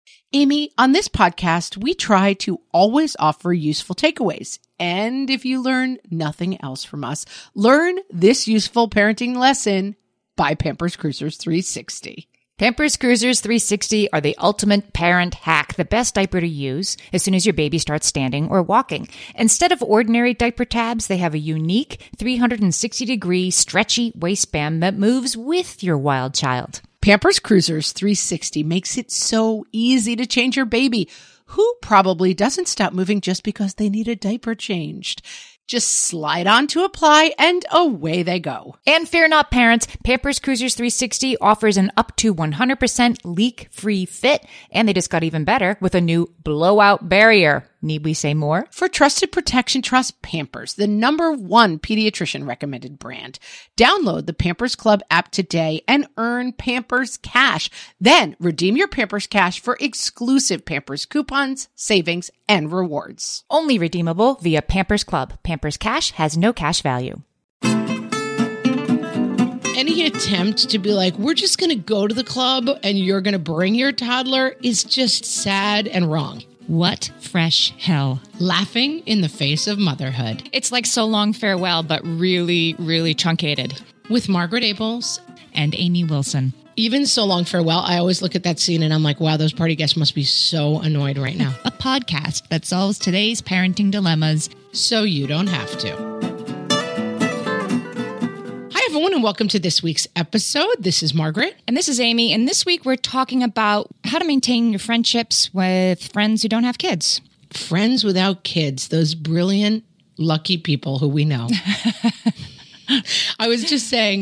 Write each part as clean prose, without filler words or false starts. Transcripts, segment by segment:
Amy, on this podcast, we try to always offer useful takeaways. And if you learn nothing else from us, learn this useful parenting lesson by Pampers Cruisers 360. Pampers Cruisers 360 are the ultimate parent hack, the best diaper to use as soon as your baby starts standing or walking. Instead of ordinary diaper tabs, they have a unique 360-degree stretchy waistband that moves with your wild child. Pampers Cruisers 360 makes it so easy to change your baby, who probably doesn't stop moving just because they need a diaper changed. Just slide on to apply and away they go. And fear not, parents, Pampers Cruisers 360 offers an up to 100% leak-free fit, and they just got even better with a new blowout barrier. Need we say more? For trusted protection, trust Pampers, the #1 pediatrician recommended brand. Download the Pampers Club app today and earn Pampers Cash. Then redeem your Pampers Cash for exclusive Pampers coupons, savings, and rewards. Only redeemable via Pampers Club. Pampers Cash has no cash value. Any attempt to be like, we're just going to go to the club and you're going to bring your toddler is just sad and wrong. What fresh hell? Laughing in the face of motherhood. It's like So Long Farewell, but really, really truncated. With Margaret Abels and Amy Wilson. Even So Long Farewell, I always look at that scene and I'm like, wow, those party guests must be so annoyed right now. A podcast that solves today's parenting dilemmas so you don't have to. Hi, everyone, and welcome to this week's episode. This is Margaret. And this is Amy. And this week we're talking about how to maintain your friendships with friends who don't have kids. Friends without kids, those brilliant, lucky people who we know. I was just saying,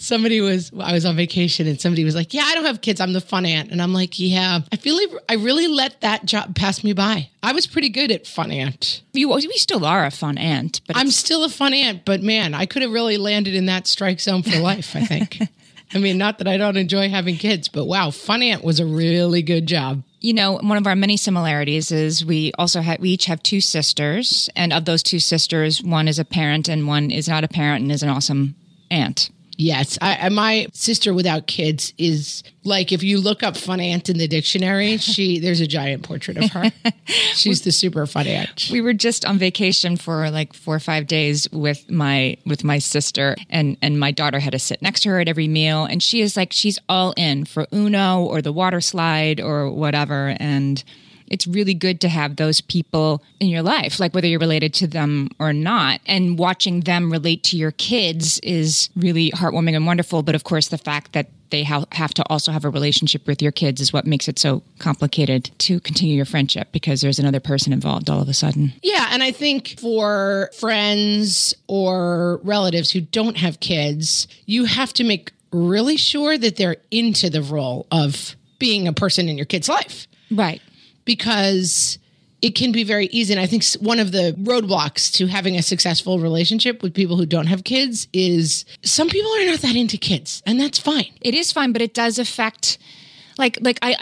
I was on vacation and somebody was like, yeah, I don't have kids. I'm the fun aunt. And I'm like, yeah, I feel like I really let that job pass me by. I was pretty good at fun aunt. We still are a fun aunt. But I'm still a fun aunt, but man, I could have really landed in that strike zone for life, I think. I mean, not that I don't enjoy having kids, but wow, fun aunt was a really good job. You know, one of our many similarities is we each have two sisters, and of those two sisters, one is a parent and one is not a parent and is an awesome aunt. Yes, my sister without kids is like, if you look up fun aunt in the dictionary, there's a giant portrait of her. She's the super fun aunt. We were just on vacation for like 4 or 5 days with my sister, and my daughter had to sit next to her at every meal, and she's all in for Uno or the water slide or whatever, and it's really good to have those people in your life, like whether you're related to them or not. And watching them relate to your kids is really heartwarming and wonderful. But of course, the fact that they have to also have a relationship with your kids is what makes it so complicated to continue your friendship, because there's another person involved all of a sudden. Yeah, and I think for friends or relatives who don't have kids, you have to make really sure that they're into the role of being a person in your kid's life. Right. Because it can be very easy. And I think one of the roadblocks to having a successful relationship with people who don't have kids is some people are not that into kids, and that's fine. It is fine, but it does affect, like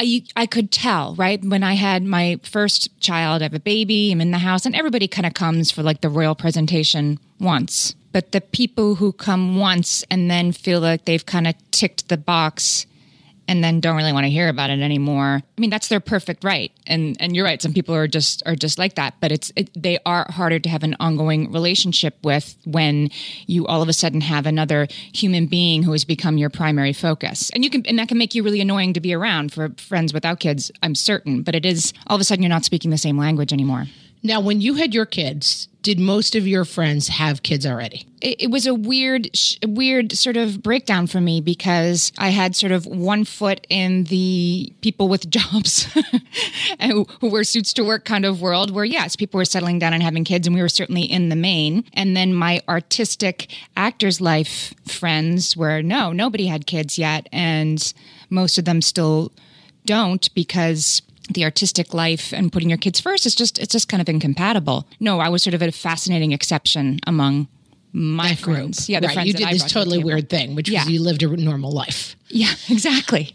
I could tell, right? When I had my first child, I have a baby, I'm in the house, and everybody kind of comes for like the royal presentation once. But the people who come once and then feel like they've kind of ticked the box and then don't really want to hear about it anymore. I mean, that's their perfect right. And you're right. Some people are just like that, but they are harder to have an ongoing relationship with when you all of a sudden have another human being who has become your primary focus. And that can make you really annoying to be around for friends without kids, I'm certain, but it is all of a sudden you're not speaking the same language anymore. Now, when you had your kids, did most of your friends have kids already? It was a weird sort of breakdown for me, because I had sort of one foot in the people with jobs who wear suits to work kind of world where, yes, people were settling down and having kids, and we were certainly in the main. And then my artistic actor's life friends where nobody had kids yet. And most of them still don't, because the artistic life and putting your kids first it's just kind of incompatible. No, I was sort of a fascinating exception among my that friends. Group. Yeah, the friends. You did this totally weird thing, which was you lived a normal life. Yeah, exactly.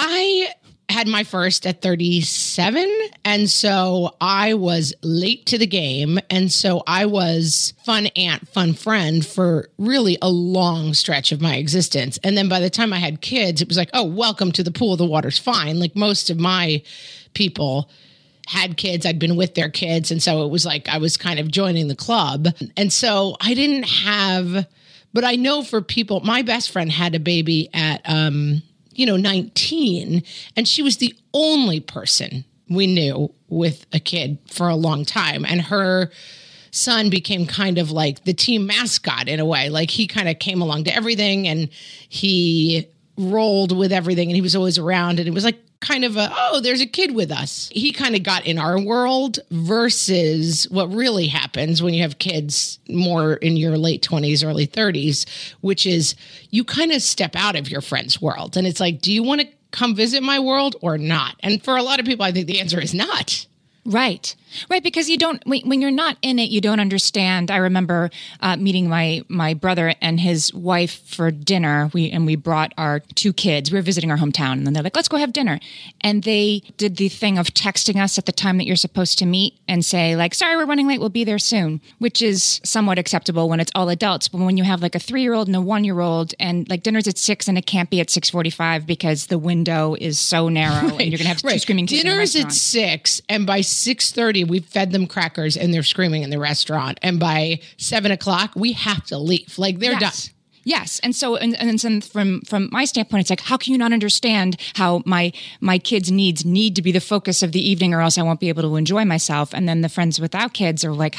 I had my first at 37, and so I was late to the game, and so I was fun aunt, fun friend for really a long stretch of my existence. And then by the time I had kids, it was like, oh, welcome to the pool. The water's fine. Like most of my people had kids. I'd been with their kids. And so it was like I was kind of joining the club. And so I didn't have, but I know for people, my best friend had a baby at, 19, and she was the only person we knew with a kid for a long time. And her son became kind of like the team mascot in a way. Like he kind of came along to everything and he rolled with everything and he was always around. And it was like kind of there's a kid with us. He kind of got in our world versus what really happens when you have kids more in your late 20s, early 30s, which is you kind of step out of your friend's world. And it's like, do you want to come visit my world or not? And for a lot of people, I think the answer is not. Right. Because you don't, when you're not in it, you don't understand. I remember meeting my brother and his wife for dinner. We brought our 2 kids. We were visiting our hometown, and then they're like, let's go have dinner. And they did the thing of texting us at the time that you're supposed to meet and say like, sorry, we're running late. We'll be there soon, which is somewhat acceptable when it's all adults. But when you have like a 3-year-old and a 1-year-old and like dinner's at 6 and it can't be at 6:45 because the window is so narrow and you're going to have 2 screaming kids Dinner's in the at 6 and by 6:30, we've fed them crackers and they're screaming in the restaurant. And by 7 o'clock, we have to leave. Like they're done. Yes. And so, and from my standpoint, it's like, how can you not understand how my kids' needs need to be the focus of the evening or else I won't be able to enjoy myself? And then the friends without kids are like,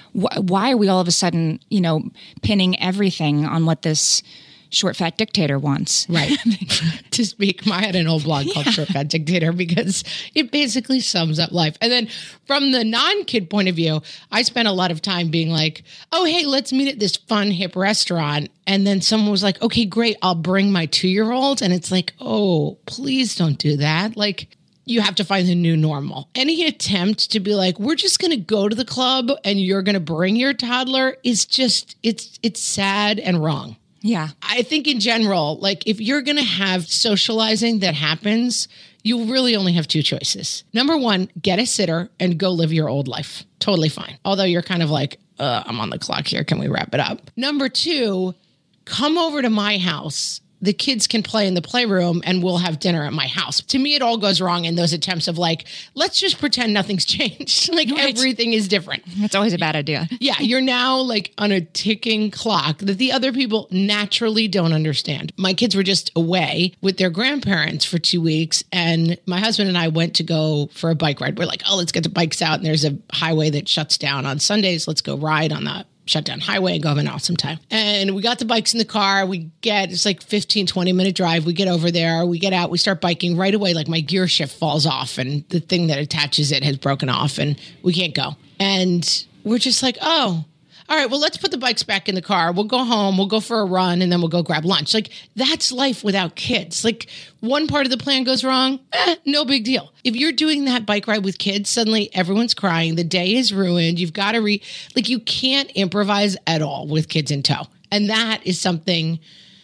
why are we all of a sudden, pinning everything on what this short fat dictator wants? Right. To speak, I had an old blog called Short Fat Dictator because it basically sums up life. And then from the non-kid point of view, I spent a lot of time being like, oh, hey, let's meet at this fun, hip restaurant. And then someone was like, okay, great, I'll bring my 2-year-old. And it's like, oh, please don't do that. Like, you have to find the new normal. Any attempt to be like, we're just going to go to the club and you're going to bring your toddler is just, it's sad and wrong. Yeah. I think in general, like if you're going to have socializing that happens, you really only have 2 choices. Number 1, get a sitter and go live your old life. Totally fine. Although you're kind of like, I'm on the clock here. Can we wrap it up? Number 2, come over to my house. The kids can play in the playroom and we'll have dinner at my house. To me, it all goes wrong in those attempts of like, let's just pretend nothing's changed. Like everything is different. That's always a bad idea. Yeah. You're now like on a ticking clock that the other people naturally don't understand. My kids were just away with their grandparents for 2 weeks. And my husband and I went to go for a bike ride. We're like, oh, let's get the bikes out. And there's a highway that shuts down on Sundays. Let's go ride on the shut down highway and go have an awesome time. And we got the bikes in the car. It's like 15, 20 minute drive. We get over there, we get out, we start biking right away. Like my gear shift falls off and the thing that attaches it has broken off and we can't go. And we're just like, oh, all right, well, let's put the bikes back in the car. We'll go home, we'll go for a run, and then we'll go grab lunch. Like, that's life without kids. Like, one part of the plan goes wrong, no big deal. If you're doing that bike ride with kids, suddenly everyone's crying. The day is ruined. You've got to you can't improvise at all with kids in tow. And that is something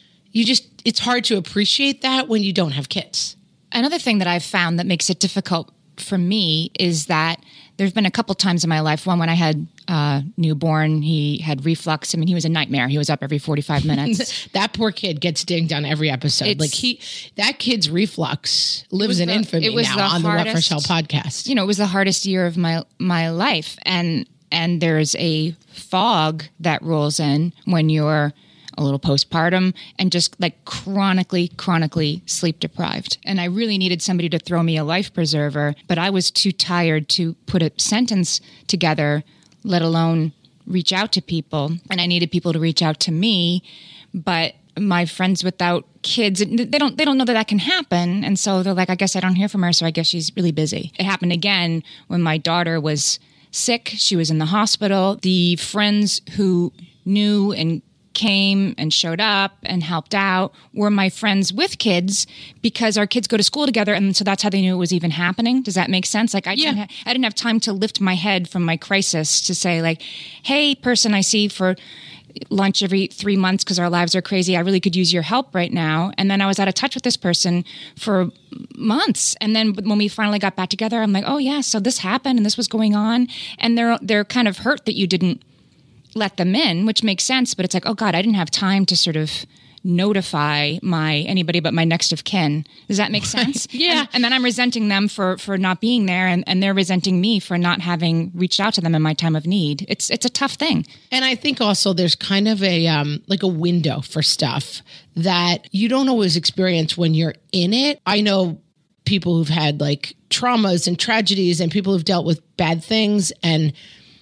it's hard to appreciate that when you don't have kids. Another thing that I've found that makes it difficult for me is that there's been a couple times in my life. One, when I had newborn, he had reflux. I mean, he was a nightmare. He was up every 45 minutes. That poor kid gets dinged on every episode. That kid's reflux lives in infamy now on the Left for Shell podcast. It was the hardest year of my life. And there's a fog that rolls in when you're a little postpartum and just like chronically sleep deprived. And I really needed somebody to throw me a life preserver, but I was too tired to put a sentence together, let alone reach out to people. And I needed people to reach out to me, but my friends without kids, they don't know that can happen. And so they're like, I guess I don't hear from her, so I guess she's really busy. It happened again when my daughter was sick. She was in the hospital. The friends who knew and came and showed up and helped out were my friends with kids because our kids go to school together. And so that's how they knew it was even happening. Does that make sense? Like I didn't have time to lift my head from my crisis to say like, hey, person I see for lunch every 3 months because our lives are crazy. I really could use your help right now. And then I was out of touch with this person for months. And then when we finally got back together, I'm like, oh yeah, so this happened and this was going on. And they're kind of hurt that you didn't let them in, which makes sense. But it's like, oh God, I didn't have time to sort of notify anybody but my next of kin. Does that make sense? Yeah. And then I'm resenting them for not being there, and they're resenting me for not having reached out to them in my time of need. It's a tough thing. And I think also there's kind of a like a window for stuff that you don't always experience when you're in it. I know people who've had like traumas and tragedies and people who've dealt with bad things. And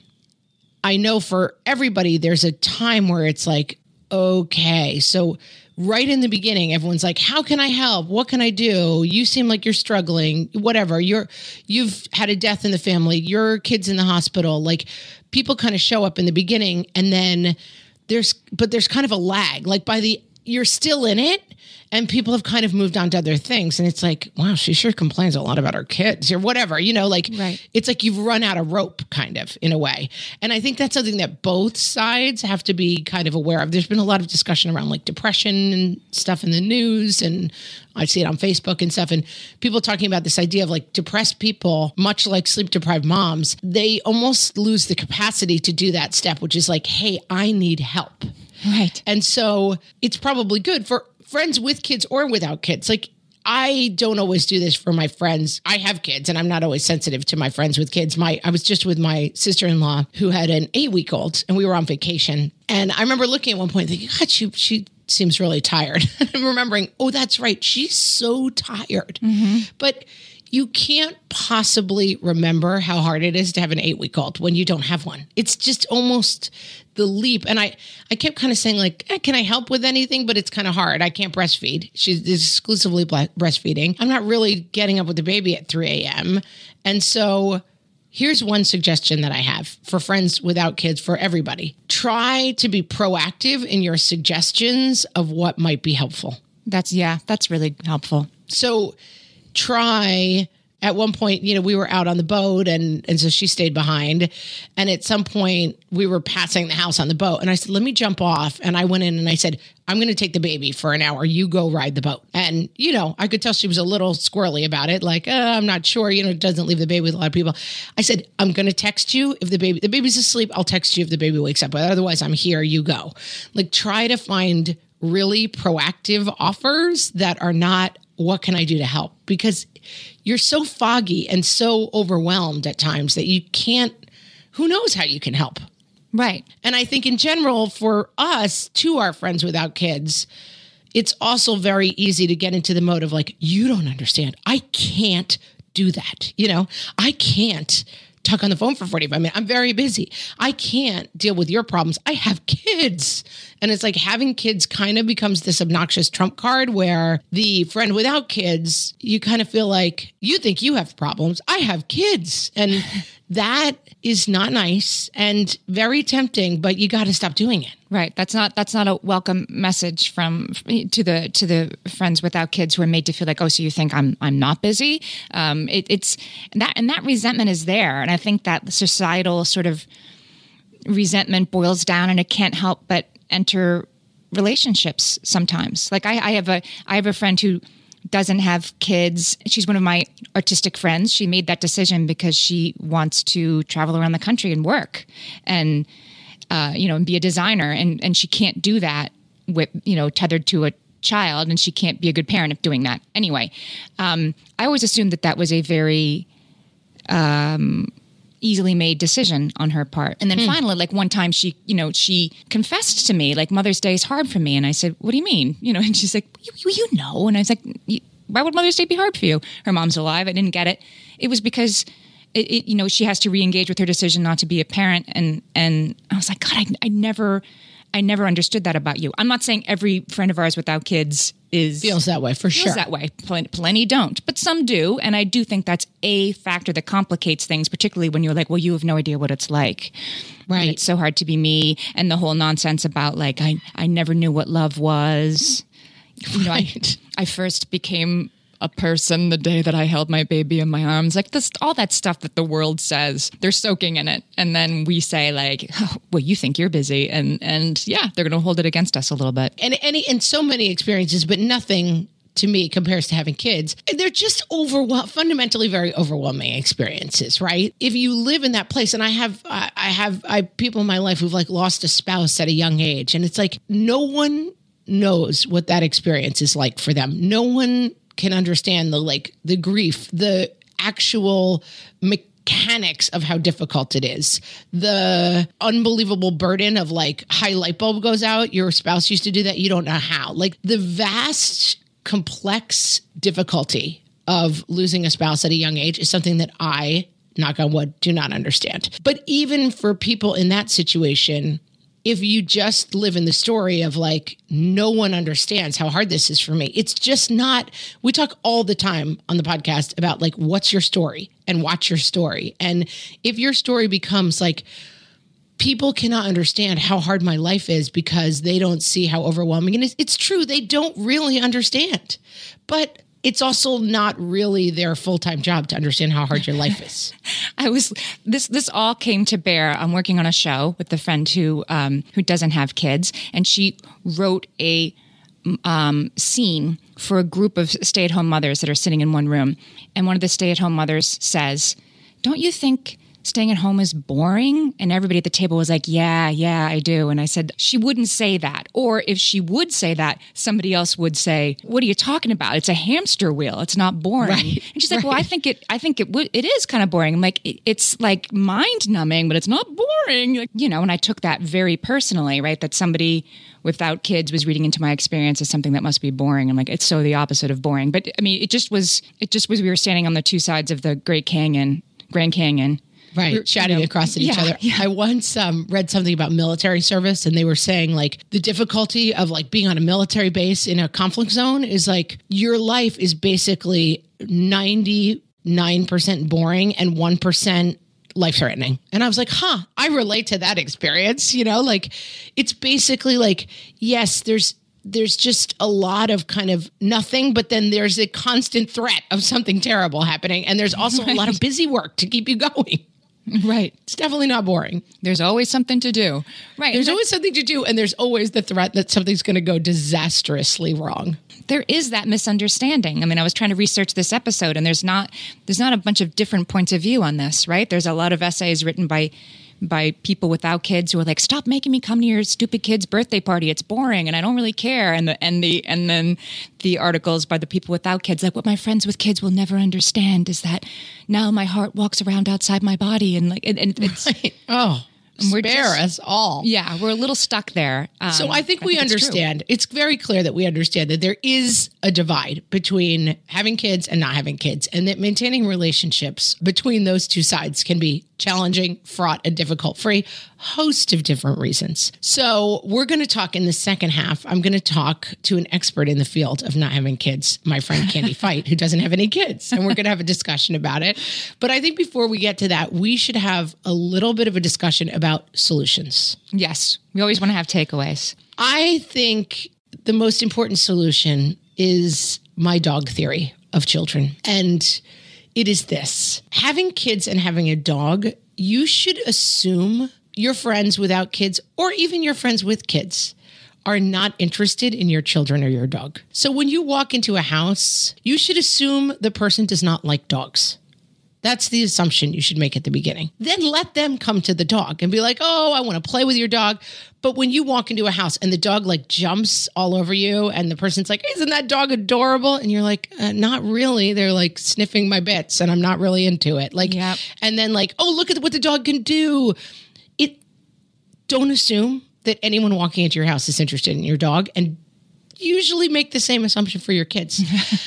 I know for everybody, there's a time where it's like, okay, so right in the beginning, everyone's like, how can I help? What can I do? You seem like you're struggling, whatever. You've had a death in the family. Your kid's in the hospital. Like people kind of show up in the beginning, and then there's kind of a lag. Like you're still in it, and people have kind of moved on to other things. And it's like, wow, she sure complains a lot about her kids or whatever, Right. It's like you've run out of rope kind of in a way. And I think that's something that both sides have to be kind of aware of. There's been a lot of discussion around like depression and stuff in the news, and I see it on Facebook and stuff, and people talking about this idea of like depressed people, much like sleep deprived moms, they almost lose the capacity to do that step, which is like, hey, I need help. Right. And so it's probably good for friends with kids or without kids. Like I don't always do this for my friends. I have kids and I'm not always sensitive to my friends with kids. I was just with my sister-in-law who had an 8-week-old, and we were on vacation. And I remember looking at one point thinking, God, she seems really tired. And I'm remembering, oh, that's right. She's so tired. Mm-hmm. But you can't possibly remember how hard it is to have an 8-week-old when you don't have one. It's just almost the leap. And I kept kind of saying like, can I help with anything? But it's kind of hard. I can't breastfeed. She's exclusively breastfeeding. I'm not really getting up with the baby at 3 a.m. And so here's one suggestion that I have for friends without kids, for everybody. Try to be proactive in your suggestions of what might be helpful. That's really helpful. So try, at one point, we were out on the boat and so she stayed behind. And at some point we were passing the house on the boat, and I said, let me jump off. And I went in and I said, I'm going to take the baby for an hour. You go ride the boat. And, I could tell she was a little squirrely about it. Like, I'm not sure, it doesn't leave the baby with a lot of people. I said, I'm going to text you if the baby's asleep. I'll text you if the baby wakes up. But otherwise I'm here, you go. Like try to find really proactive offers that are not, what can I do to help? Because you're so foggy and so overwhelmed at times that you can't, who knows how you can help. Right. And I think in general for us, to our friends without kids, it's also very easy to get into the mode of like, you don't understand. I can't do that. I can't talk on the phone for 45 minutes. I'm very busy. I can't deal with your problems. I have kids. And it's like having kids kind of becomes this obnoxious trump card where the friend without kids, you kind of feel like you think you have problems. I have kids. And that is not nice and very tempting, but you got to stop doing it. Right. That's not a welcome message to the friends without kids who are made to feel like, oh, so you think I'm not busy? It's that resentment is there, and I think that societal sort of resentment boils down, and it can't help but enter relationships sometimes. Like I have a friend who doesn't have kids. She's one of my artistic friends. She made that decision because she wants to travel around the country and work and and be a designer, and she can't do that with, tethered to a child, and she can't be a good parent if doing that. Anyway, I always assumed that was a very easily made decision on her part. And then finally, like one time she confessed to me, like, Mother's Day is hard for me. And I said, what do you mean? And she's like, you know. And I was like, why would Mother's Day be hard for you? Her mom's alive. I didn't get it. It was because she has to re-engage with her decision not to be a parent. And I was like, God, I never understood that about you. I'm not saying every friend of ours without kids feels that way, for sure. Feels that way. Plenty don't, but some do. And I do think that's a factor that complicates things, particularly when you're like, well, you have no idea what it's like. Right. And it's so hard to be me. And the whole nonsense about like, I never knew what love was. Right. I first became a person the day that I held my baby in my arms, like this, all that stuff that the world says, they're soaking in it. And then we say like, oh, well, you think you're busy. And yeah, they're going to hold it against us a little bit. And so many experiences, but nothing to me compares to having kids. They're just fundamentally very overwhelming experiences, right? If you live in that place, and I have people in my life who've like lost a spouse at a young age, and it's like no one knows what that experience is like for them. No one can understand the grief, the actual mechanics of how difficult it is, the unbelievable burden of high light bulb goes out. Your spouse used to do that. You don't know how. The vast, complex difficulty of losing a spouse at a young age is something that I, knock on wood, do not understand. But even for people in that situation, if you just live in the story of no one understands how hard this is for me, it's just not, we talk all the time on the podcast about what's your story and watch your story. And if your story becomes people cannot understand how hard my life is because they don't see how overwhelming it is. It's true. They don't really understand, but it's also not really their full-time job to understand how hard your life is. This all came to bear. I'm working on a show with a friend who doesn't have kids, and she wrote a scene for a group of stay-at-home mothers that are sitting in one room. And one of the stay-at-home mothers says, "Don't you think staying at home is boring?" And everybody at the table was like, yeah, I do. And I said, she wouldn't say that. Or if she would say that, somebody else would say, what are you talking about? It's a hamster wheel. It's not boring. Right. And she's like, well, I think it is kind of boring. I'm like, it's mind numbing, but it's not boring. And I took that very personally, right? That somebody without kids was reading into my experience as something that must be boring. I'm like, it's so the opposite of boring. But I mean, it just was, we were standing on the two sides of the Grand Canyon. Right. Chatting across at each other. Yeah. I once read something about military service, and they were saying the difficulty of being on a military base in a conflict zone is your life is basically 99% boring and 1% life-threatening. And I was like, I relate to that experience. It's basically yes, there's just a lot of kind of nothing, but then there's a constant threat of something terrible happening. And there's also a lot of busy work to keep you going. Right. It's definitely not boring. There's always something to do. Right. There's always something to do, and there's always the threat that something's going to go disastrously wrong. There is that misunderstanding. I mean, I was trying to research this episode, and there's not a bunch of different points of view on this, right? There's a lot of essays written by people without kids who are like, stop making me come to your stupid kid's birthday party. It's boring and I don't really care. And then the articles by the people without kids, like, what my friends with kids will never understand is that now my heart walks around outside my body. And it's, right. Oh, spare us all. Yeah, we're a little stuck there. So I think we understand. It's very clear that we understand that there is a divide between having kids and not having kids, and that maintaining relationships between those two sides can be challenging, fraught, and difficult for a host of different reasons. So we're going to talk in the second half. I'm going to talk to an expert in the field of not having kids, my friend Candy Fight, who doesn't have any kids, and we're going to have a discussion about it. But I think before we get to that, we should have a little bit of a discussion about solutions. Yes, we always want to have takeaways. I think the most important solution is my dog theory of children. And it is this: having kids and having a dog, you should assume your friends without kids, or even your friends with kids, are not interested in your children or your dog. So when you walk into a house, you should assume the person does not like dogs. That's the assumption you should make at the beginning. Then let them come to the dog and be like, oh, I want to play with your dog. But when you walk into a house and the dog jumps all over you and the person's like, isn't that dog adorable? And you're like, not really. They're sniffing my bits and I'm not really into it. Yep. And then oh, look at what the dog can do. Don't assume that anyone walking into your house is interested in your dog, and usually make the same assumption for your kids.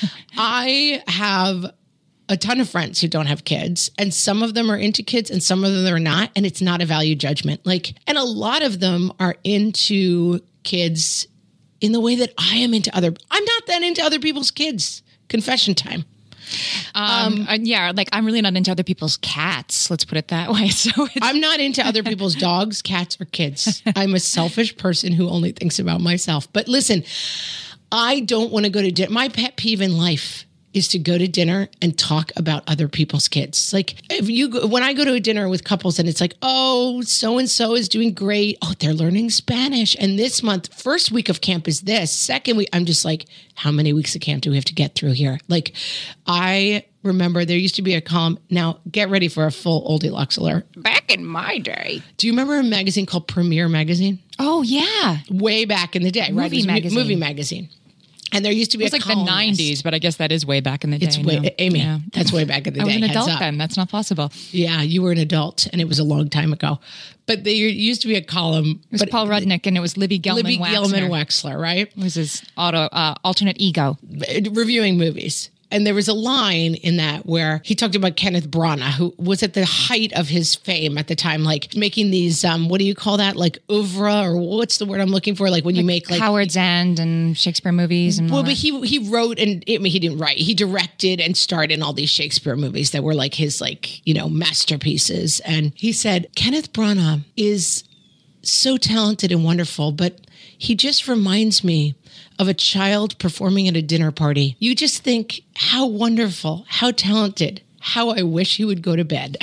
I have a ton of friends who don't have kids, and some of them are into kids and some of them are not. And it's not a value judgment. And a lot of them are into kids in the way that I am into I'm not that into other people's kids. Confession time. Yeah, I'm really not into other people's cats. Let's put it that way. So I'm not into other people's dogs, cats, or kids. I'm a selfish person who only thinks about myself. But listen, I don't want to go to dinner. My pet peeve in life is to go to dinner and talk about other people's kids. When I go to a dinner with couples and it's oh, so-and-so is doing great. Oh, they're learning Spanish. And this month, first week of camp is this. Second week, I'm just how many weeks of camp do we have to get through here? I remember there used to be a column. Now, get ready for a full Oldie Lux alert. Back in my day. Do you remember a magazine called Premiere Magazine? Oh, yeah. Way back in the day, right? It was a magazine. movie magazine. And there used to be It was a like the columnist. 90s, but I guess that is way back in the day. It's way, now. Amy, Yeah. that's way back in the I day. was an Heads adult up. then. That's not possible. Yeah, you were an adult, and it was a long time ago. But there used to be a column. It was Paul Rudnick, and it was Libby Gelman Libby Waxner. Gelman Wexler, right? It was his alternate ego. Reviewing movies. And there was a line in that where he talked about Kenneth Branagh, who was at the height of his fame at the time, like making these, what do you call that? Like oeuvre, or what's the word I'm looking for? Like when you make like Howard's End and Shakespeare movies. And all well, but that. he wrote and I mean, he didn't write. He directed and starred in all these Shakespeare movies that were like his masterpieces. And he said Kenneth Branagh is so talented and wonderful, but he just reminds me of a child performing at a dinner party. You just think how wonderful, how talented, how I wish he would go to bed.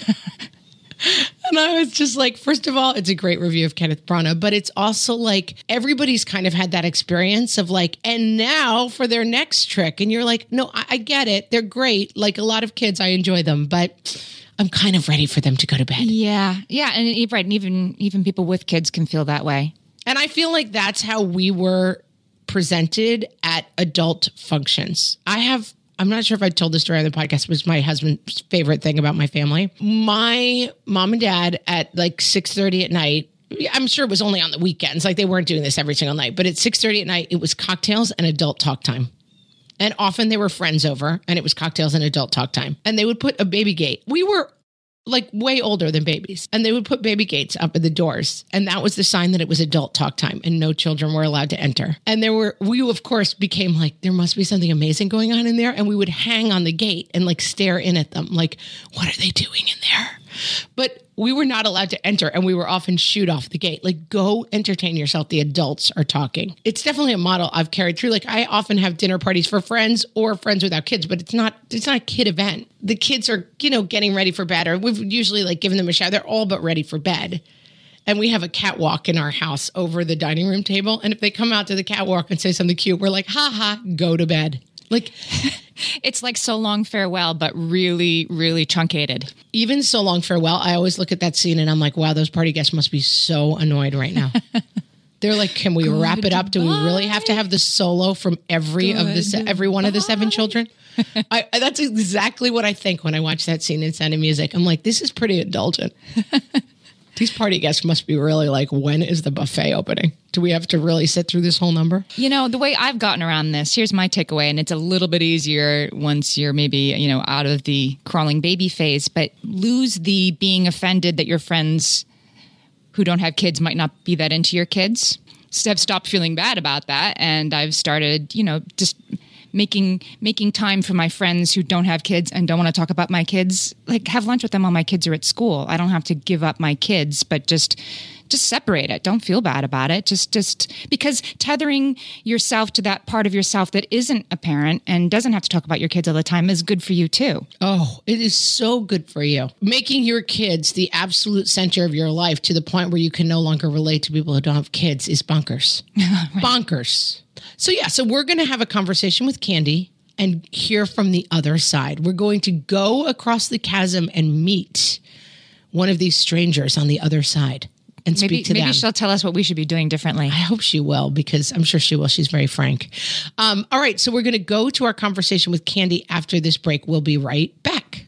And I was just like, first of all, it's a great review of Kenneth Branagh, but it's also like everybody's kind of had that experience of like, and now for their next trick. And you're like, no, I get it. They're great. Like a lot of kids, I enjoy them, but I'm kind of ready for them to go to bed. Yeah. Yeah. And right. And even people with kids can feel that way. And I feel like that's how we were presented at adult functions. I'm not sure if I told this story on the podcast, but it's my husband's favorite thing about my family. My mom and dad at like 6:30 at night, I'm sure it was only on the weekends. Like they weren't doing this every single night, but at 6:30 at night, it was cocktails and adult talk time. And often there were friends over and it was cocktails and adult talk time. And they would put a baby gate. We were like way older than babies. And they would put baby gates up at the doors. And that was the sign that it was adult talk time and no children were allowed to enter. And we of course became like, there must be something amazing going on in there. And we would hang on the gate and like stare in at them. Like, what are they doing in there? But we were not allowed to enter and we were often shooed off the gate. Like, go entertain yourself. The adults are talking. It's definitely a model I've carried through. Like I often have dinner parties for friends or friends without kids, but it's not a kid event. The kids are, getting ready for bed, or we've usually like given them a shower. They're all but ready for bed. And we have a catwalk in our house over the dining room table. And if they come out to the catwalk and say something cute, we're like, ha ha, go to bed. Like, it's like So Long Farewell, but really, really truncated. Even So Long Farewell, I always look at that scene and I'm like, wow, those party guests must be so annoyed right now. They're like, can we wrap it up? Do we really have to have the solo from every one of the 7 children? That's exactly what I think when I watch that scene in Sound of Music. I'm like, this is pretty indulgent. These party guests must be really like, when is the buffet opening? Do we have to really sit through this whole number? The way I've gotten around this, here's my takeaway, and it's a little bit easier once you're maybe, out of the crawling baby phase, but lose the being offended that your friends who don't have kids might not be that into your kids. So I've stopped feeling bad about that, and I've started, just making time for my friends who don't have kids and don't want to talk about my kids, like have lunch with them while my kids are at school. I don't have to give up my kids, but just separate it. Don't feel bad about it. Just because tethering yourself to that part of yourself that isn't a parent and doesn't have to talk about your kids all the time is good for you too. Oh, it is so good for you. Making your kids the absolute center of your life to the point where you can no longer relate to people who don't have kids is bonkers. Right. Bonkers. So we're going to have a conversation with Candy and hear from the other side. We're going to go across the chasm and meet one of these strangers on the other side and speak to them. Maybe she'll tell us what we should be doing differently. I hope she will, because I'm sure she will. She's very frank. All right, so we're going to go to our conversation with Candy after this break. We'll be right back.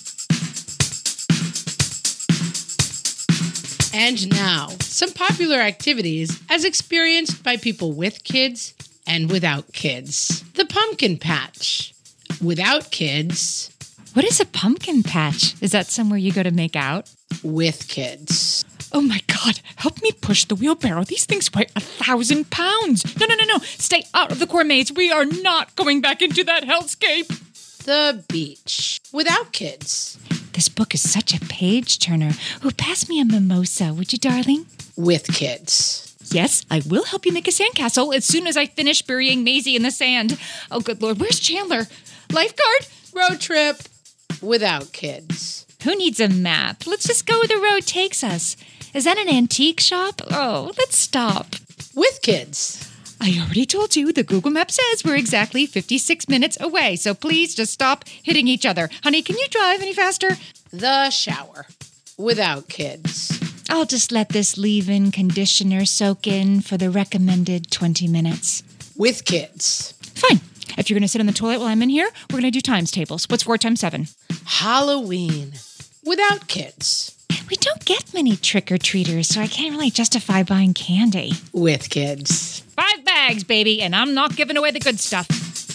And now, some popular activities as experienced by people with kids and without kids. The pumpkin patch. Without kids. What is a pumpkin patch? Is that somewhere you go to make out? With kids. Oh my God, help me push the wheelbarrow. These things weigh 1,000 pounds. No. Stay out of the core maze. We are not going back into that hellscape. The beach. Without kids. This book is such a page turner. Oh, pass me a mimosa, would you, darling? With kids. Yes, I will help you make a sandcastle as soon as I finish burying Maisie in the sand. Oh, good Lord, where's Chandler? Lifeguard? Road trip. Without kids. Who needs a map? Let's just go where the road takes us. Is that an antique shop? Oh, let's stop. With kids. I already told you the Google Map says we're exactly 56 minutes away, so please just stop hitting each other. Honey, can you drive any faster? The shower. Without kids. I'll just let this leave-in conditioner soak in for the recommended 20 minutes. With kids. Fine. If you're going to sit on the toilet while I'm in here, we're going to do times tables. What's 4 times 7? Halloween. Without kids. We don't get many trick-or-treaters, so I can't really justify buying candy. With kids. 5 bags, baby, and I'm not giving away the good stuff.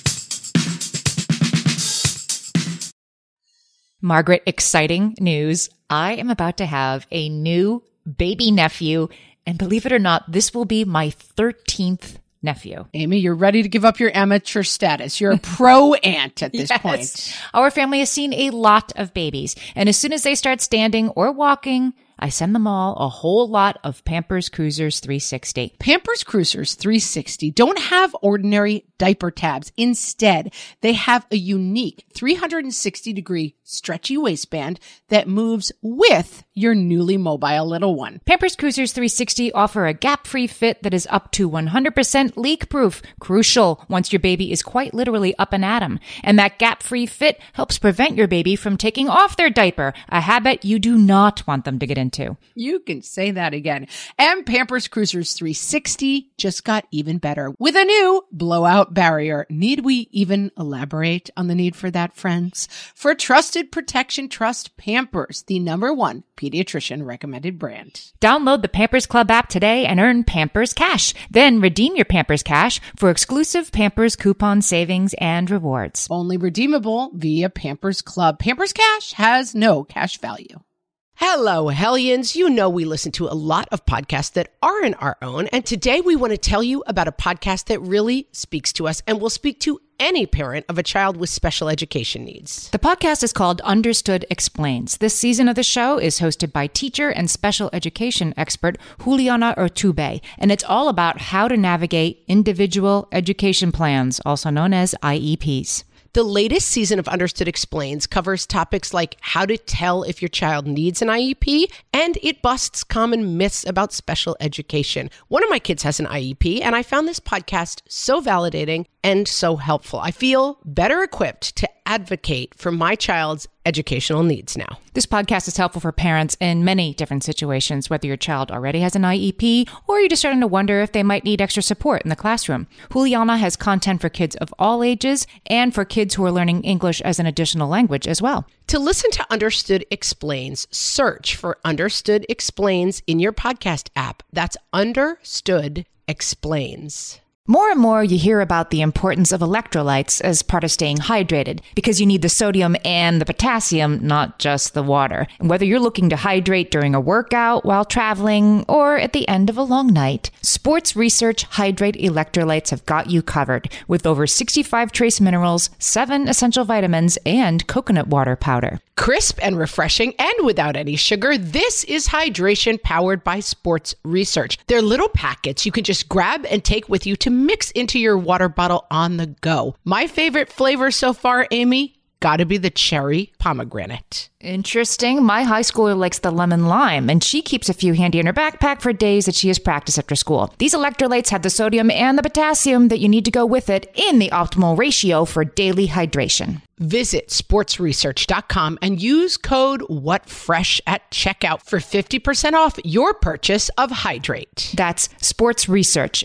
Margaret, exciting news. I am about to have a new baby nephew, and believe it or not, this will be my 13th nephew. Amy, you're ready to give up your amateur status. You're a pro aunt at this point. Our family has seen a lot of babies, and as soon as they start standing or walking, I send them all a whole lot of Pampers Cruisers 360. Pampers Cruisers 360 don't have ordinary diaper tabs. Instead, they have a unique 360-degree stretchy waistband that moves with your newly mobile little one. Pampers Cruisers 360 offer a gap-free fit that is up to 100% leak-proof. Crucial once your baby is quite literally up and at 'em. And that gap-free fit helps prevent your baby from taking off their diaper, a habit you do not want them to get into. You can say that again. And Pampers Cruisers 360 just got even better with a new blowout barrier. Need we even elaborate on the need for that, friends? For trusted protection, trust Pampers, the #1 pediatrician recommended brand. Download the Pampers Club app today and earn Pampers Cash. Then redeem your Pampers Cash for exclusive Pampers coupon savings and rewards. Only redeemable via Pampers Club. Pampers Cash has no cash value. Hello, Hellions. You know we listen to a lot of podcasts that aren't our own, and today we want to tell you about a podcast that really speaks to us and will speak to any parent of a child with special education needs. The podcast is called Understood Explains. This season of the show is hosted by teacher and special education expert Juliana Urtubey, and it's all about how to navigate individual education plans, also known as IEPs. The latest season of Understood Explains covers topics like how to tell if your child needs an IEP, and it busts common myths about special education. One of my kids has an IEP, and I found this podcast so validating and so helpful. I feel better equipped to advocate for my child's educational needs now. This podcast is helpful for parents in many different situations, whether your child already has an IEP or you're just starting to wonder if they might need extra support in the classroom. Juliana has content for kids of all ages and for kids who are learning English as an additional language as well. To listen to Understood Explains, search for Understood Explains in your podcast app. That's Understood Explains. More and more, you hear about the importance of electrolytes as part of staying hydrated because you need the sodium and the potassium, not just the water. And whether you're looking to hydrate during a workout, while traveling, or at the end of a long night, Sports Research Hydrate Electrolytes have got you covered with over 65 trace minerals, 7 essential vitamins, and coconut water powder. Crisp and refreshing and without any sugar, this is hydration powered by Sports Research. They're little packets you can just grab and take with you to mix into your water bottle on the go. My favorite flavor so far, Amy, gotta be the cherry pomegranate. Interesting. My high schooler likes the lemon lime, and she keeps a few handy in her backpack for days that she has practice after school. These electrolytes have the sodium and the potassium that you need to go with it in the optimal ratio for daily hydration. Visit sportsresearch.com and use code WhatFresh at checkout for 50% off your purchase of Hydrate. That's Sports Research,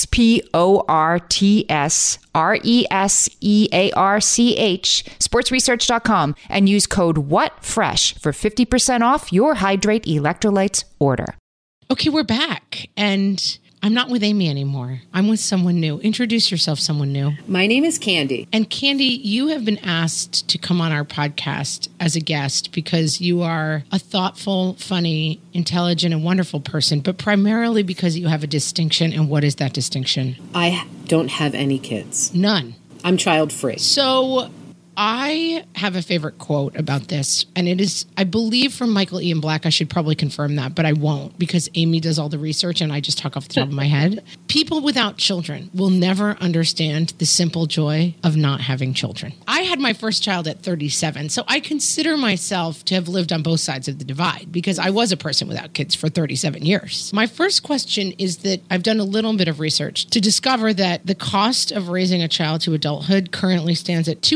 SportsResearch, sportsresearch.com, and use code WhatFresh for 50% off your Hydrate electrolytes order. Okay, we're back, and I'm not with Amy anymore. I'm with someone new. Introduce yourself, someone new. My name is Candy. And Candy, you have been asked to come on our podcast as a guest because you are a thoughtful, funny, intelligent, and wonderful person, but primarily because you have a distinction. And what is that distinction? I don't have any kids. None. I'm child-free. So I have a favorite quote about this, and it is, I believe, from Michael Ian Black. I should probably confirm that, but I won't because Amy does all the research and I just talk off the top of my head. People without children will never understand the simple joy of not having children. I had my first child at 37, so I consider myself to have lived on both sides of the divide because I was a person without kids for 37 years. My first question is that I've done a little bit of research to discover that the cost of raising a child to adulthood currently stands at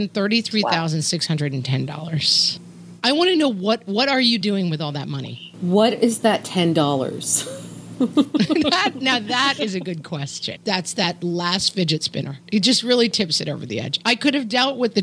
$233,610. I want to know what are you doing with all that money? What is that $10? Now that is a good question. That's that last fidget spinner. It just really tips it over the edge. I could have dealt with the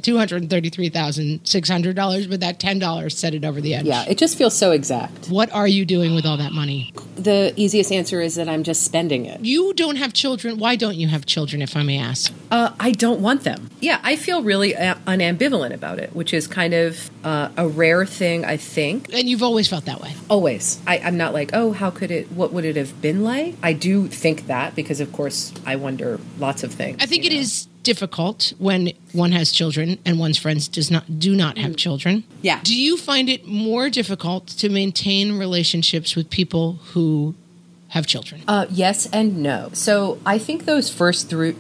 $233,600, but that $10 set it over the edge. Yeah, it just feels so exact. What are you doing with all that money? The easiest answer is that I'm just spending it. You don't have children. Why don't you have children, if I may ask? I don't want them. Yeah, I feel really unambivalent about it, which is kind of a rare thing, I think. And you've always felt that way. Always. I'm not like, oh, what would it have been like? I do think that because, of course, I wonder lots of things. I think it is difficult when one has children and one's friends do not have children. Yeah. Do you find it more difficult to maintain relationships with people who have children? Yes and no. So I think the first 3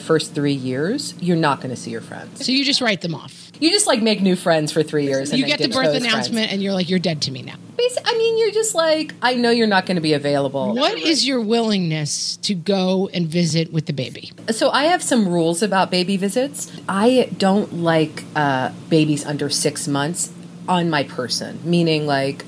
years, you're not going to see your friends. So you just write them off. You just make new friends for 3 years. And you get the birth announcement and you're like, you're dead to me now. You're just like, I know you're not going to be available. What is your willingness to go and visit with the baby? So I have some rules about baby visits. I don't like babies under 6 months on my person, meaning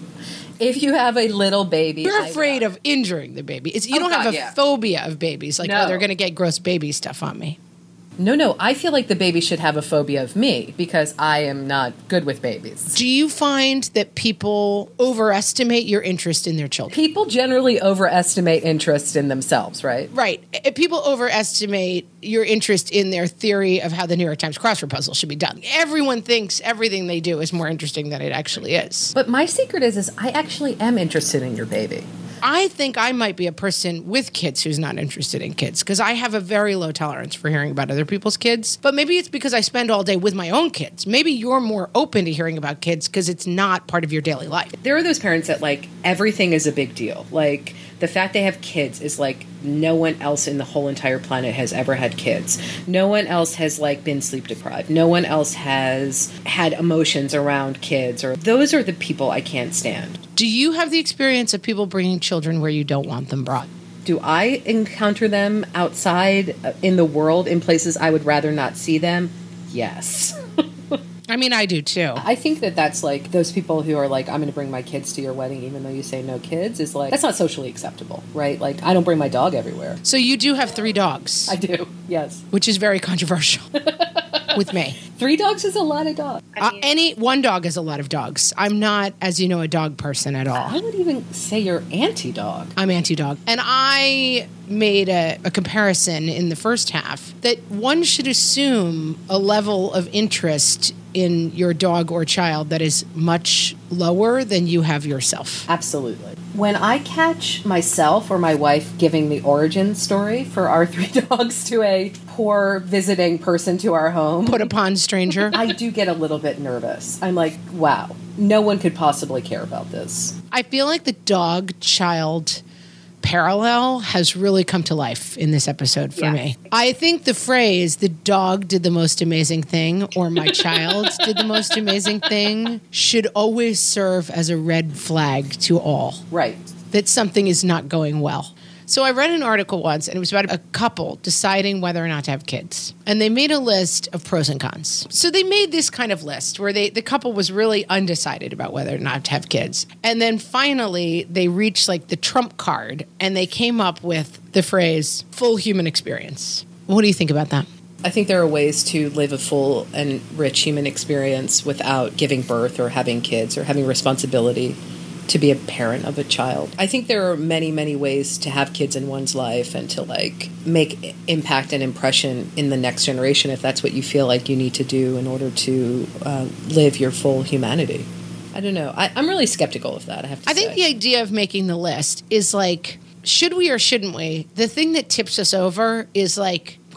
if you have a little baby. You're afraid of injuring the baby. You don't have a phobia of babies. No. Oh, they're going to get gross baby stuff on me. No. I feel like the baby should have a phobia of me because I am not good with babies. Do you find that people overestimate your interest in their children? People generally overestimate interest in themselves, right? Right. People overestimate your interest in their theory of how the New York Times crossword puzzle should be done. Everyone thinks everything they do is more interesting than it actually is. But my secret is I actually am interested in your baby. I think I might be a person with kids who's not interested in kids because I have a very low tolerance for hearing about other people's kids. But maybe it's because I spend all day with my own kids. Maybe you're more open to hearing about kids because it's not part of your daily life. There are those parents that everything is a big deal. The fact they have kids is no one else in the whole entire planet has ever had kids. No one else has been sleep deprived. No one else has had emotions around kids. Or those are the people I can't stand. Do you have the experience of people bringing children where you don't want them brought? Do I encounter them outside in the world in places I would rather not see them? Yes. I mean, I do too. I think that's those people who are I'm going to bring my kids to your wedding even though you say no kids is that's not socially acceptable, right? I don't bring my dog everywhere. So you do have 3 dogs. I do, yes. Which is very controversial with me. 3 dogs is a lot of dogs. One dog is a lot of dogs. I'm not, as you know, a dog person at all. I would even say you're anti-dog. I'm anti-dog. And I made a comparison in the first half that one should assume a level of interest in your dog or child that is much lower than you have yourself. Absolutely. When I catch myself or my wife giving the origin story for our 3 dogs to a poor visiting person to our home, put upon stranger, I do get a little bit nervous. I'm like, wow, no one could possibly care about this. I feel like the dog-child parallel has really come to life in this episode for me. I think the phrase, the dog did the most amazing thing, or my child did the most amazing thing, should always serve as a red flag to all. Right. That something is not going well. So I read an article once, and it was about a couple deciding whether or not to have kids. And they made a list of pros and cons. So they made this kind of list where the couple was really undecided about whether or not to have kids. And then finally, they reached the trump card, and they came up with the phrase, full human experience. What do you think about that? I think there are ways to live a full and rich human experience without giving birth or having kids or having responsibility to be a parent of a child. I think there are many, many ways to have kids in one's life and to make impact and impression in the next generation if that's what you feel like you need to do in order to live your full humanity. I don't know. I'm really skeptical of that, I have to say. I think the idea of making the list is should we or shouldn't we? The thing that tips us over is we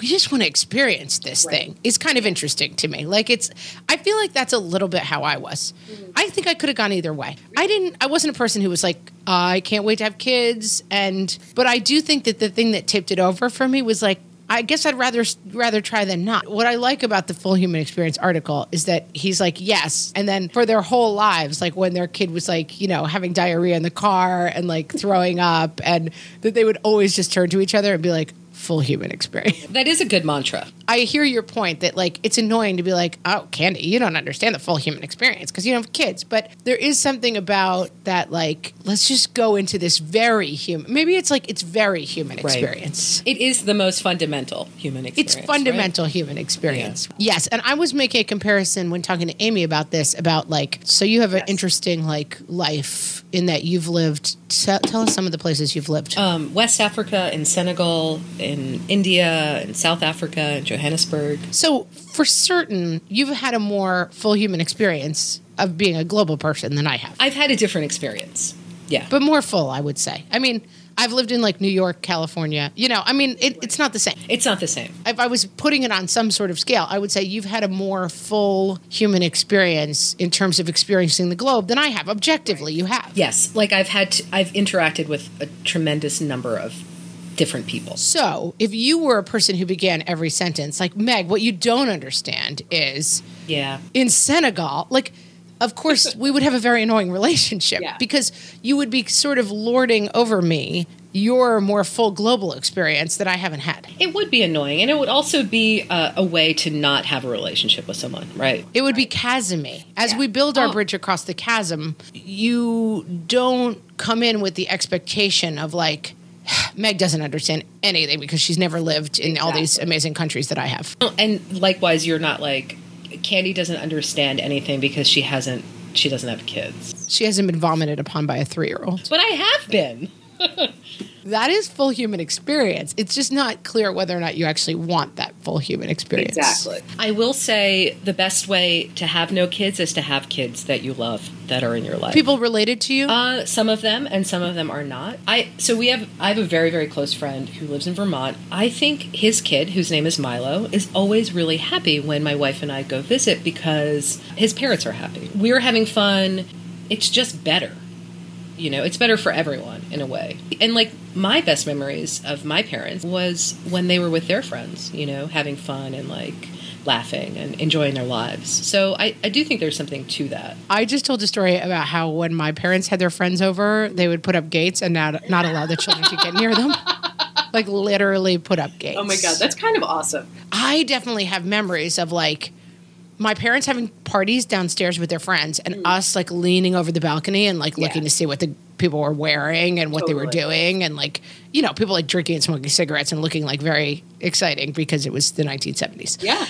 we just want to experience this thing is kind of interesting to me. Like I feel like that's a little bit how I was. I think I could have gone either way. I wasn't a person who was like, I can't wait to have kids. But I do think that the thing that tipped it over for me was like, I guess I'd rather try than not. What I like about the Full Human Experience article is that he's like, yes. And then for their whole lives, like when their kid was like, having diarrhea in the car and like throwing up, and that they would always just turn to each other and be like, full human experience. That is a good mantra. I hear your point that like it's annoying to be like, oh, Candy, you don't understand the full human experience because you don't have kids. But there is something about that, like, let's just go into this very human. Maybe it's like it's very human experience. It is the most fundamental human experience. It's fundamental human experience. Yeah. Yes. And I was making a comparison when talking to Amy about this, about like, so you have an interesting like life in that you've lived. Tell us some of the places you've lived. West Africa, in Senegal, in India, in South Africa, in Johannesburg. So for certain, you've had a more full human experience of being a global person than I have. I've had a different experience. Yeah. But more full, I would say. I mean, I've lived in like New York, California. It's not the same. It's not the same. If I was putting it on some sort of scale, I would say you've had a more full human experience in terms of experiencing the globe than I have. Objectively, you have. Yes. Like I've interacted with a tremendous number of different people. So if you were a person who began every sentence, like, Meg, what you don't understand is in Senegal, like, of course, we would have a very annoying relationship because you would be sort of lording over me your more full global experience that I haven't had. It would be annoying, and it would also be a way to not have a relationship with someone, right? It would be chasm-y. As we build our bridge across the chasm, you don't come in with the expectation of like, Meg doesn't understand anything because she's never lived in all these amazing countries that I have. And likewise, you're not like, Candy doesn't understand anything because she doesn't have kids. She hasn't been vomited upon by a 3-year-old. But I have been. That is full human experience. It's just not clear whether or not you actually want that full human experience. Exactly. I will say the best way to have no kids is to have kids that you love that are in your life. People related to you? Some of them, and some of them are not. I have a very, very close friend who lives in Vermont. I think his kid, whose name is Milo, is always really happy when my wife and I go visit because his parents are happy. We're having fun. It's just better. It's better for everyone in a way. And like my best memories of my parents was when they were with their friends, having fun and like laughing and enjoying their lives. So I do think there's something to that. I just told a story about how when my parents had their friends over, they would put up gates and not allow the children to get near them. Like literally put up gates. Oh my God, that's kind of awesome. I definitely have memories of like my parents having parties downstairs with their friends and us like leaning over the balcony and like looking to see what the people were wearing and what they were doing, and like, people like drinking and smoking cigarettes and looking like very exciting because it was the 1970s. Yeah.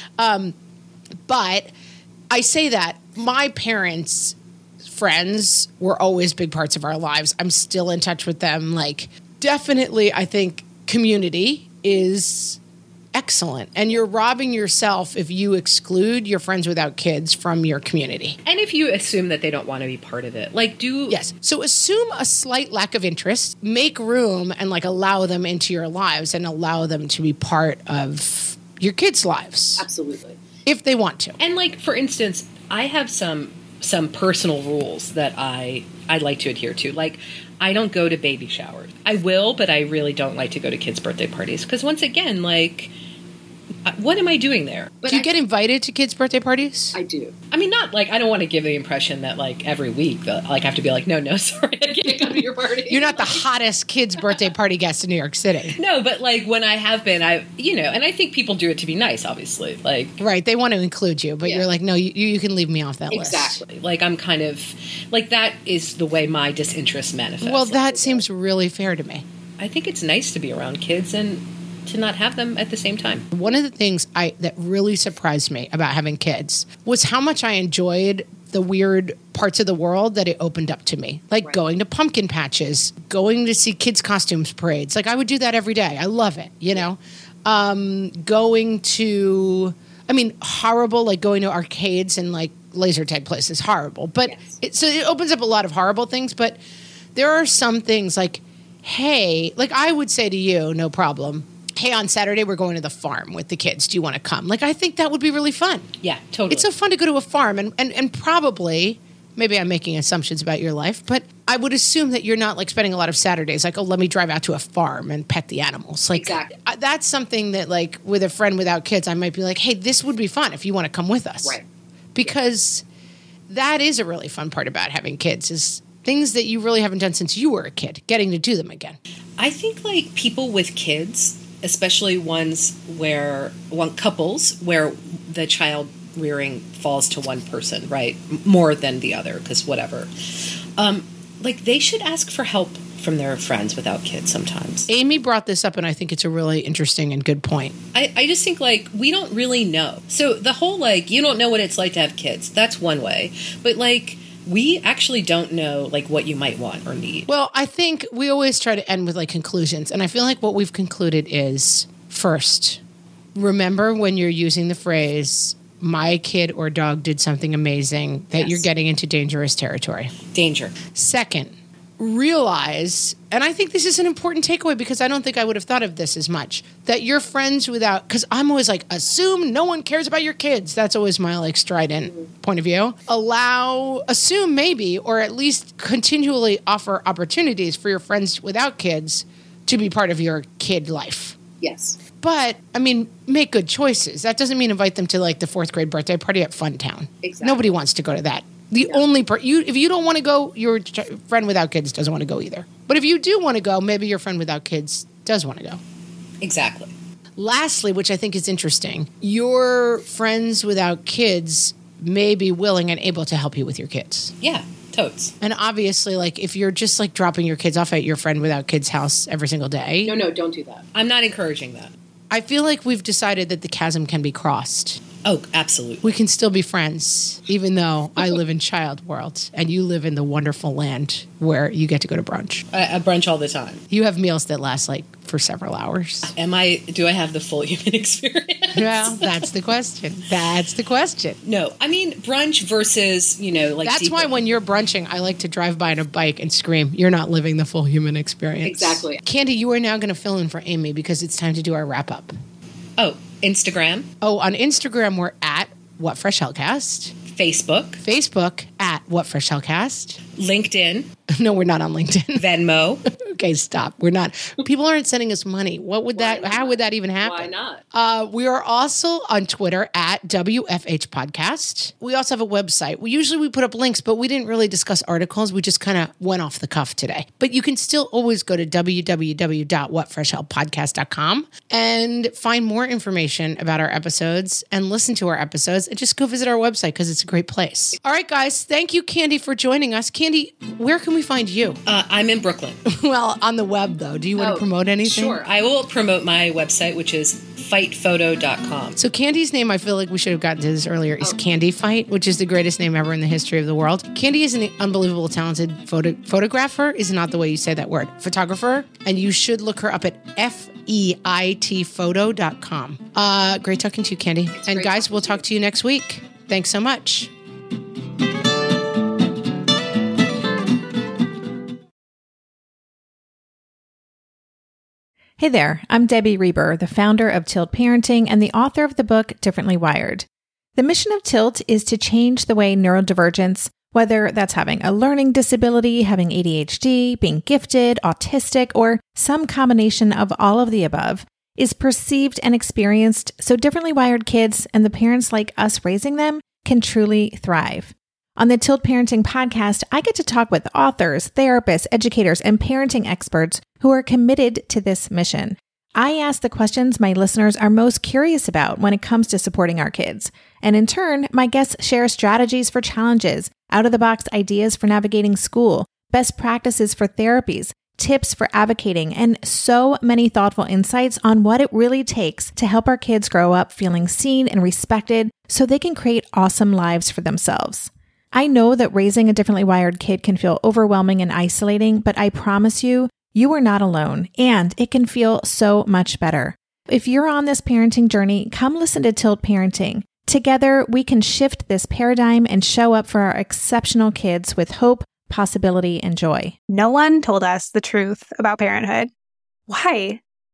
But I say that my parents' friends were always big parts of our lives. I'm still in touch with them. Like, definitely, I think community is excellent. And you're robbing yourself if you exclude your friends without kids from your community. And if you assume that they don't want to be part of it. Yes. So assume a slight lack of interest, make room and like allow them into your lives and allow them to be part of your kids' lives. Absolutely. If they want to. And like, for instance, I have some personal rules that I like to adhere to. Like, I don't go to baby showers. I will, but I really don't like to go to kids' birthday parties. Because once again, like, what am I doing there? But do you get invited to kids' birthday parties? I do. I mean, not like, I don't want to give the impression that like every week, that, like, I have to be like, no, sorry, I can't come to your party. You're not the hottest kids' birthday party guest in New York City. No, but like when I have been, and I think people do it to be nice, obviously. Like, right, they want to include you, but you're like, no, you can leave me off that list. Exactly. Like, I'm kind of, like, that is the way my disinterest manifests. Well, that seems really fair to me. I think it's nice to be around kids and to not have them at the same time. One of the things that really surprised me about having kids was how much I enjoyed the weird parts of the world that it opened up to me. Like going to pumpkin patches, going to see kids' costumes parades. Like I would do that every day. I love it, going to, horrible, like going to arcades and like laser tag places, horrible. But so it opens up a lot of horrible things, but there are some things like, hey, like I would say to you, no problem, hey, on Saturday, we're going to the farm with the kids. Do you want to come? Like, I think that would be really fun. Yeah, totally. It's so fun to go to a farm and probably, maybe I'm making assumptions about your life, but I would assume that you're not like spending a lot of Saturdays like, oh, let me drive out to a farm and pet the animals. Like, exactly. That's something that like with a friend without kids, I might be like, hey, this would be fun if you want to come with us. Right. Because that is a really fun part about having kids is things that you really haven't done since you were a kid, getting to do them again. I think like people with kids, especially couples where the child rearing falls to one person, right? More than the other, because whatever. Like they should ask for help from their friends without kids sometimes. Amy brought this up, and I think it's a really interesting and good point. I just think, like, we don't really know. So the whole, like, you don't know what it's like to have kids. That's one way. But, like, we actually don't know, like, what you might want or need. Well, I think we always try to end with, like, conclusions. And I feel like what we've concluded is, first, remember when you're using the phrase, my kid or dog did something amazing, that you're getting into dangerous territory. Danger. Second, realize, and I think this is an important takeaway because I don't think I would have thought of this as much, that your friends without, because I'm always like, assume no one cares about your kids. That's always my like strident point of view. Assume maybe, or at least continually offer opportunities for your friends without kids to be part of your kid life. Yes. But, I mean, make good choices. That doesn't mean invite them to like the 4th grade birthday party at Funtown. Exactly. Nobody wants to go to that. The only if you don't want to go, your friend without kids doesn't want to go either. But if you do want to go, maybe your friend without kids does want to go. Exactly. Lastly, which I think is interesting, your friends without kids may be willing and able to help you with your kids. Yeah, totes. And obviously, like, if you're just like dropping your kids off at your friend without kids' house every single day. No, don't do that. I'm not encouraging that. I feel like we've decided that the chasm can be crossed. Oh, absolutely. We can still be friends, even though I live in child world and you live in the wonderful land where you get to go to brunch. I brunch all the time. You have meals that last like for several hours. Do I have the full human experience? Well, that's the question. That's the question. No, I mean brunch versus, like that's why when you're brunching, I like to drive by on a bike and scream, you're not living the full human experience. Exactly. Candy, you are now going to fill in for Amy because it's time to do our wrap up. Oh, Instagram. Oh, on Instagram, we're at What Fresh Hellcast. Facebook at What Fresh Hellcast. LinkedIn. No, we're not on LinkedIn. Venmo. Okay, stop. We're not. People aren't sending us money. How would that even happen? Why not? We are also on Twitter at WFH Podcast. We also have a website. We put up links, but we didn't really discuss articles. We just kind of went off the cuff today. But you can still always go to www.whatfreshhellpodcast.com and find more information about our episodes and listen to our episodes and just go visit our website because it's a great place. All right, guys. Thank you, Candy, for joining us. Candy, where can we find you? I'm in Brooklyn. Well, on the web, though. Do you want to promote anything? Sure. I will promote my website, which is fightphoto.com. So Candy's name, I feel like we should have gotten to this earlier, is Candy Fight, which is the greatest name ever in the history of the world. Candy is an unbelievable, talented photographer, is not the way you say that word, photographer, and you should look her up at feitphoto.com. Great talking to you, Candy. And guys, we'll talk to you next week. Thanks so much. Hey there, I'm Debbie Reber, the founder of Tilt Parenting and the author of the book Differently Wired. The mission of Tilt is to change the way neurodivergence, whether that's having a learning disability, having ADHD, being gifted, autistic, or some combination of all of the above, is perceived and experienced so differently wired kids and the parents like us raising them can truly thrive. On the Tilt Parenting podcast, I get to talk with authors, therapists, educators, and parenting experts who are committed to this mission. I ask the questions my listeners are most curious about when it comes to supporting our kids. And in turn, my guests share strategies for challenges, out-of-the-box ideas for navigating school, best practices for therapies, tips for advocating, and so many thoughtful insights on what it really takes to help our kids grow up feeling seen and respected so they can create awesome lives for themselves. I know that raising a differently wired kid can feel overwhelming and isolating, but I promise you, you are not alone, and it can feel so much better. If you're on this parenting journey, come listen to Tilt Parenting. Together, we can shift this paradigm and show up for our exceptional kids with hope, possibility, and joy. No one told us the truth about parenthood. Why?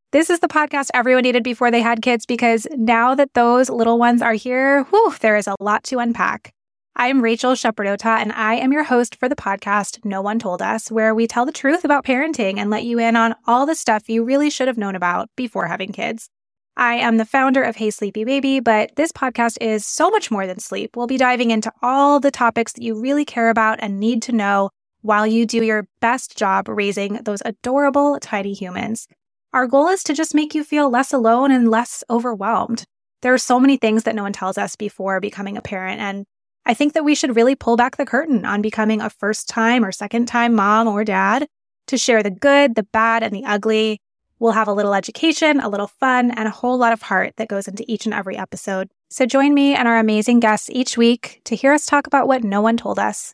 This is the podcast everyone needed before they had kids, because now that those little ones are here, there is a lot to unpack. I'm Rachel Shepardota, and I am your host for the podcast No One Told Us, where we tell the truth about parenting and let you in on all the stuff you really should have known about before having kids. I am the founder of Hey Sleepy Baby, but this podcast is so much more than sleep. We'll be diving into all the topics that you really care about and need to know while you do your best job raising those adorable tiny humans. Our goal is to just make you feel less alone and less overwhelmed. There are so many things that no one tells us before becoming a parent, and I think that we should really pull back the curtain on becoming a first-time or second-time mom or dad to share the good, the bad, and the ugly. We'll have a little education, a little fun, and a whole lot of heart that goes into each and every episode. So join me and our amazing guests each week to hear us talk about what no one told us.